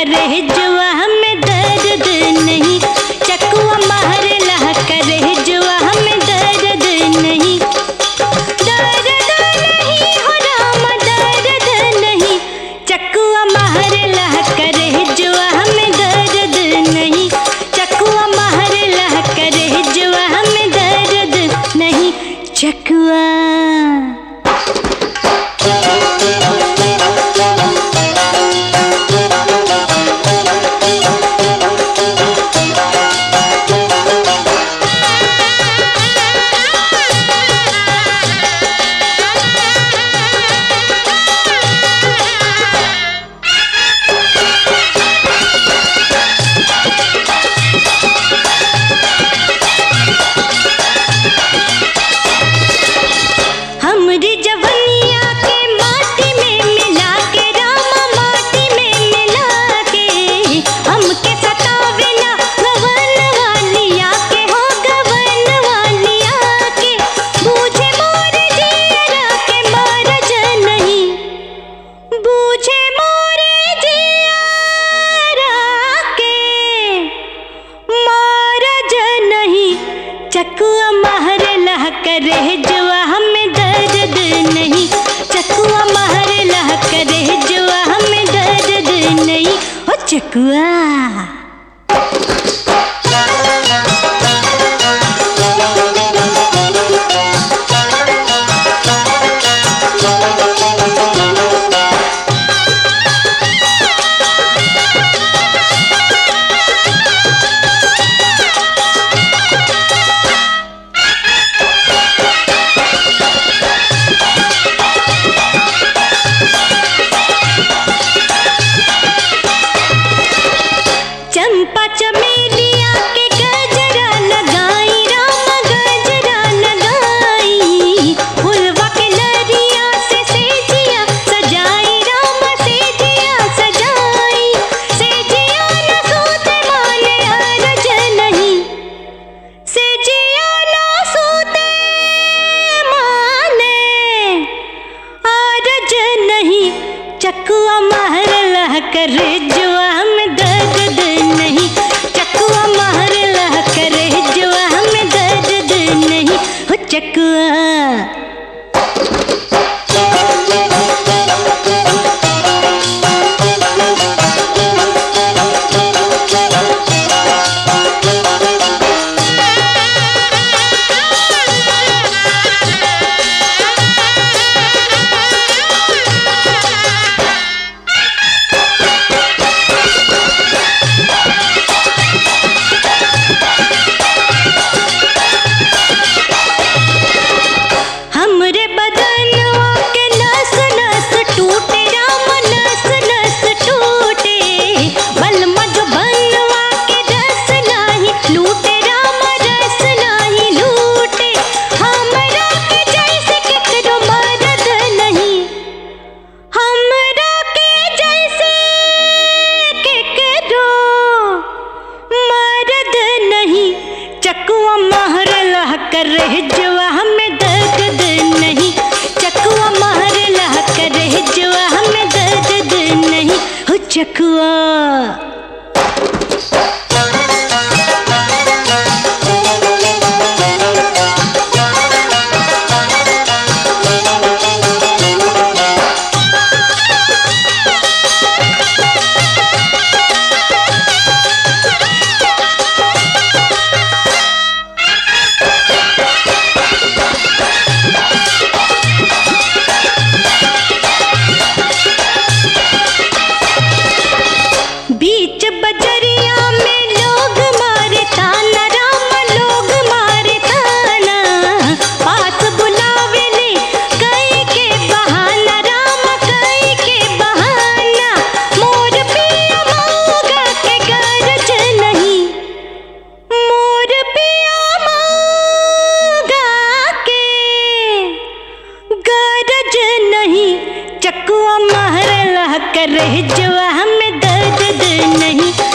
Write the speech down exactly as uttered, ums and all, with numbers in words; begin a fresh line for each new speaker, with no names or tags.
करे जुआ हमें दर्द नहीं, चकुआ मार लह करे जुआ हमें दर्द नहीं, दर्द नहीं हो राम दर्द नहीं, चकुआ मार लह करे जुआ हमें दर्द नहीं, चकुआ मार लह करे जुआ हमें दर्द नहीं, चकुआ। हमरी जवनिया के माटी में मिला के रामा माटी में मिला के, हमके सतावे ना गवन वालिया के हो गवन वालिया के, बूझे मोर जियरा के मरज नहीं, बूझे मोर जियरा के मरज नहीं, चकुआ मार लह करे जुआ हमें दर्द नहीं, चकुआ मार लह करे जुआ हमें दर्द नहीं, ओ चकुआ। चंपा चमेलिया के गजरा लगाई रामा गजरा लगाई, फुलवा के लरिया से सेजिया सजाई रामा सेजिया सजाई, सेजिया न सूते माने अरज नहीं, सेजिया न सूते माने अरज नहीं, चकुआ मार लह करे जुआ हमें दर्द नहीं, चकुआ मार लह करे जुआ हमें दर्द नहीं, हो चकुआ। हमरे बदनवा के नस नस टूटे रामा नस नस टूटे, बलमा जो बनवा के रस नाही लूटे रामा रस नाही लूटे, हमरा के जैसे केकरो मरद नहीं, हमरा के जैसे केकरो मरद नहीं, चकुआ मार लह करे जुआ हमें दर्द नहीं, चकुआ मार लह करे जुआ हमें दर्द नहीं, हो चकुआ। बीच बजरिया में लोग मारे ताना रामा लोग मारे ताना, पास बुलावे ले कई के बहाना रामा कई के बहाना, मोर पिया मऊगा के गरज नहीं, मोर पिया मऊगा के गरज नहीं, चकुआ मार लह करे जुआ हमें दर्द नहीं,